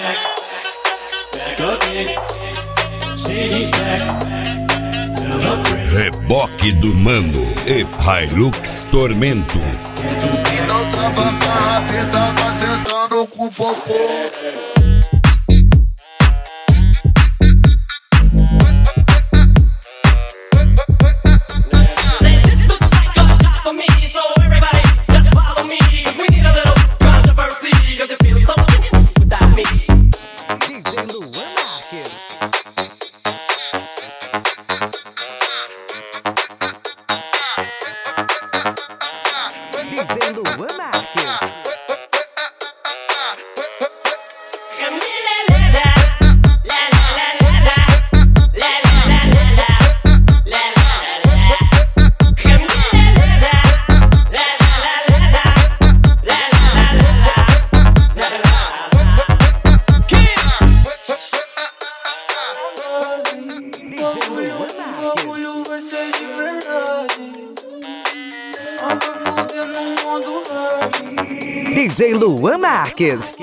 Reboque do Mano e Hilux Tormento. E não trava a barra, pesava sentando com popô. DJ Luan Marques.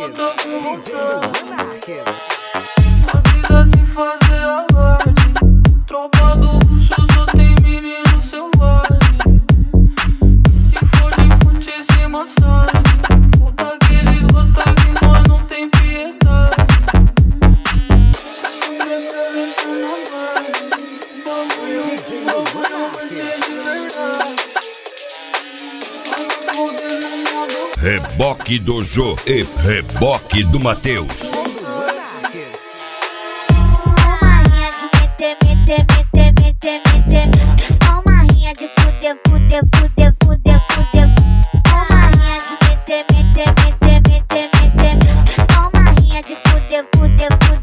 Avisa se fazer alarde. Tropa do luxo só tem menino selvagem. Se for de fute sem massagem, ou daqueles gosta que nós não tem piedade. Se souber pra entrar na base, o bagulho vai ser de verdade. Reboque do Jô e Reboque do Matheus. Uma rinha de meter, meter, meter, meter, meter. Uma rinha de fuder, fuder, fuder, fuder, fuder. Uma rinha de meter, meter, meter, meter, meter. Uma rinha de fuder, fuder, fuder.